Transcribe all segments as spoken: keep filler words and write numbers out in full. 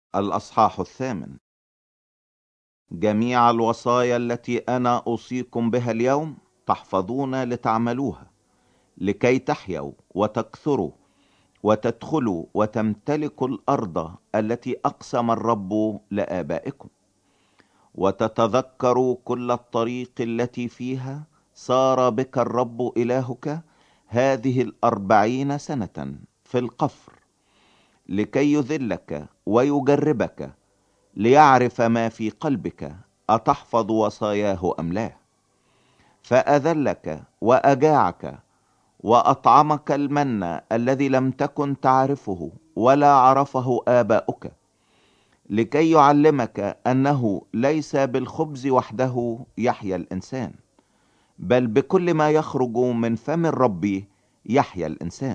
الأصحاح الثامن. جميع الوصايا التي أنا أوصيكم بها اليوم تحفظون لتعملوها، لكي تحيوا وتكثروا وتدخلوا وتمتلكوا الأرض التي أقسم الرب لآبائكم، وتتذكروا كل الطريق التي فيها سار بك الرب إلهك هذه الأربعين سنة في القفر، لكي يذلك ويجربك، ليعرف ما في قلبك أتحفظ وصاياه أم لا. فأذلك وأجاعك وأطعمك المن الذي لم تكن تعرفه ولا عرفه آباؤك، لكي يعلمك أنه ليس بالخبز وحده يحيا الإنسان، بل بكل ما يخرج من فم الرب يحيا الإنسان.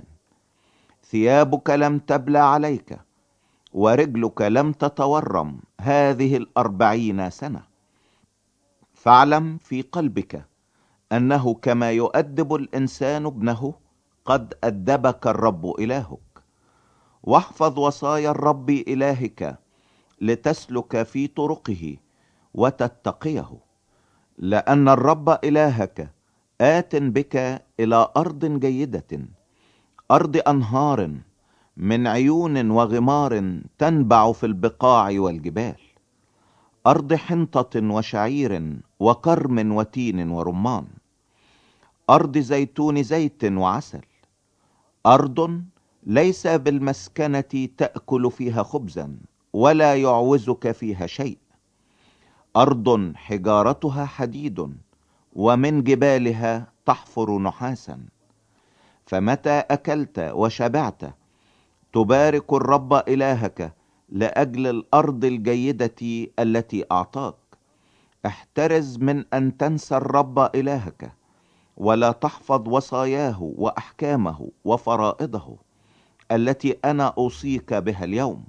ثيابك لم تبلى عليك، ورجلك لم تتورم هذه الأربعين سنة. فاعلم في قلبك أنه كما يؤدب الإنسان ابنه قد أدبك الرب إلهك. واحفظ وصايا الرب إلهك لتسلك في طرقه وتتقيه، لأن الرب إلهك آت بك إلى أرض جيدة، أرض أنهار من عيون وغمار تنبع في البقاع والجبال، أرض حنطة وشعير وكرم وتين ورمان، أرض زيتون زيت وعسل، أرض ليس بالمسكنة تأكل فيها خبزا ولا يعوزك فيها شيء، أرض حجارتها حديد ومن جبالها تحفر نحاسا. فمتى أكلت وشبعت تبارك الرب إلهك لأجل الأرض الجيدة التي أعطاك. احترز من أن تنسى الرب إلهك، ولا تحفظ وصاياه وأحكامه وفرائضه التي أنا أوصيك بها اليوم،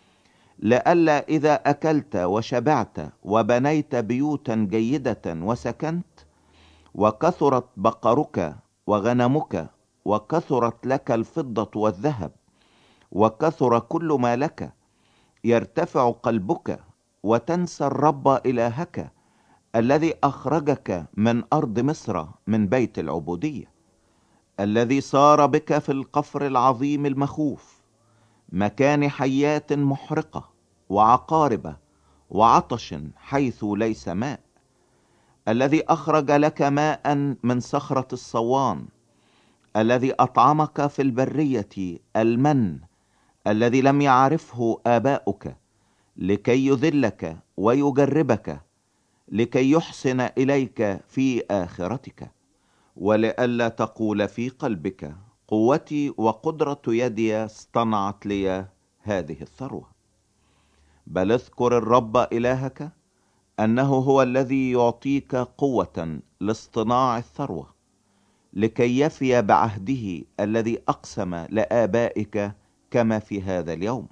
لئلا إذا أكلت وشبعت وبنيت بيوتا جيدة وسكنت، وكثرت بقرك وغنمك وكثرت لك الفضة والذهب وكثر كل ما لك، يرتفع قلبك وتنسى الرب إلهك الذي أخرجك من أرض مصر من بيت العبودية، الذي صار بك في القفر العظيم المخوف، مكان حيات محرقة وعقارب وعطش حيث ليس ماء، الذي أخرج لك ماء من صخرة الصوان، الذي أطعمك في البرية المن الذي لم يعرفه آباؤك، لكي يذلك ويجربك، لكي يحسن إليك في آخرتك، ولئلا تقول في قلبك قوتي وقدرة يدي اصطنعت لي هذه الثروة. بل اذكر الرب إلهك أنه هو الذي يعطيك قوة لاصطناع الثروة، لكي يفي بعهده الذي أقسم لآبائك كما في هذا اليوم.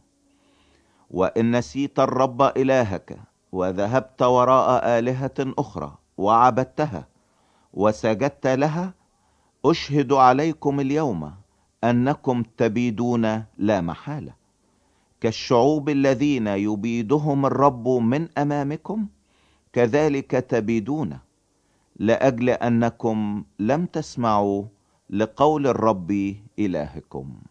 وإن نسيت الرب إلهك وذهبت وراء آلهة أخرى وعبدتها وسجدت لها، أشهد عليكم اليوم أنكم تبيدون لا محالة، كالشعوب الذين يبيدهم الرب من أمامكم، كذلك تبيدون، لأجل أنكم لم تسمعوا لقول الرب إلهكم.